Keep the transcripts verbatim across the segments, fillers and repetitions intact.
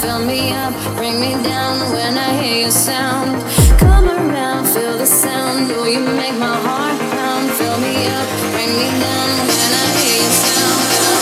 fill me up, bring me down when I hear your sound. Come around, feel the sound, oh you make my heart pound. Fill me up, bring me down when I hear your sound.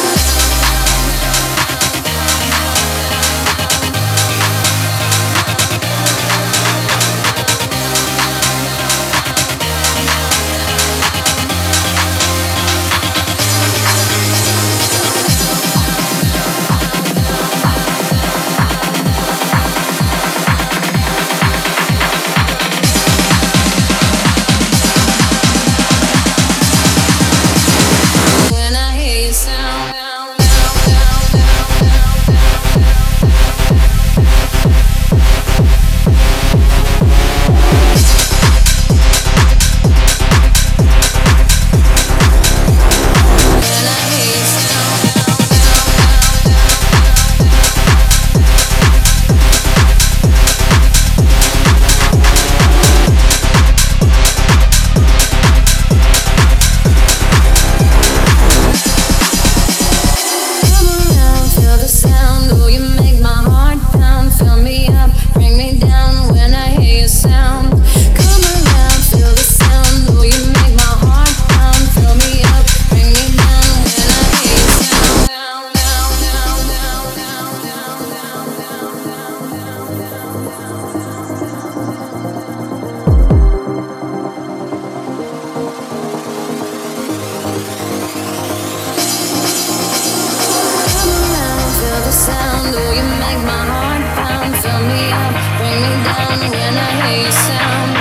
Sound, oh you make my heart pound. Fill me up, bring me down when I hear your sound.